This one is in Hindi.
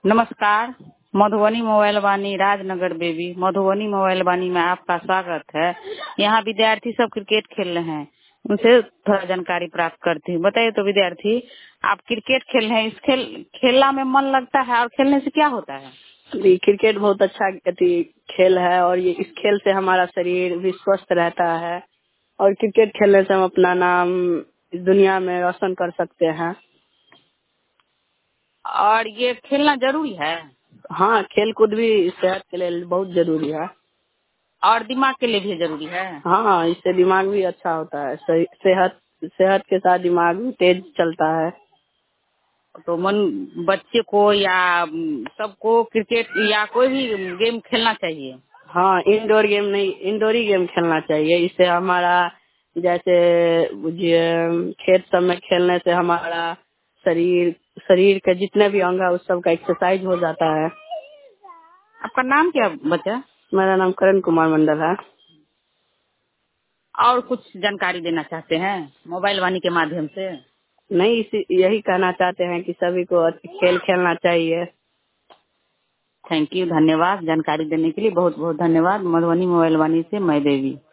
नमस्कार। Madhubani mobile Vaani Rajnagar Baby Madhubani mobile Vaani में आपका स्वागत है। यहाँ विद्यार्थी सब क्रिकेट खेल रहे हैं, उनसे थोड़ा जानकारी प्राप्त करती हूँ। बताइए तो विद्यार्थी, आप क्रिकेट खेल रहे हैं, इस खेलना में मन लगता है और खेलने से क्या होता है? जी, क्रिकेट बहुत अच्छा खेल है और ये इस खेल से हमारा शरीर भी स्वस्थ रहता है और क्रिकेट खेलने से हम अपना नाम इस दुनिया में रोशन कर सकते हैं। और ये खेलना जरूरी है? हाँ, खेल कूद भी सेहत के लिए बहुत जरूरी है और दिमाग के लिए भी जरूरी है? हाँ, इससे दिमाग भी अच्छा होता है। सेहत के साथ दिमाग भी तेज चलता है। तो बच्चे को या सबको क्रिकेट या कोई भी गेम खेलना चाहिए? हाँ, इंडोर गेम नहीं, इंडोर ही गेम खेलना चाहिए। इससे हमारा जैसे खेत सब में खेलने से हमारा शरीर के जितने भी अंग है उस सब का एक्सरसाइज हो जाता है। आपका नाम क्या बच्चा? मेरा नाम करण कुमार मंडल है। और कुछ जानकारी देना चाहते हैं मोबाइल वाणी के माध्यम से? नहीं, यही कहना चाहते हैं कि सभी को खेल खेलना चाहिए। थैंक यू, धन्यवाद। जानकारी देने के लिए बहुत बहुत धन्यवाद। मधुबनी मोबाइल वाणी से मैं देवी।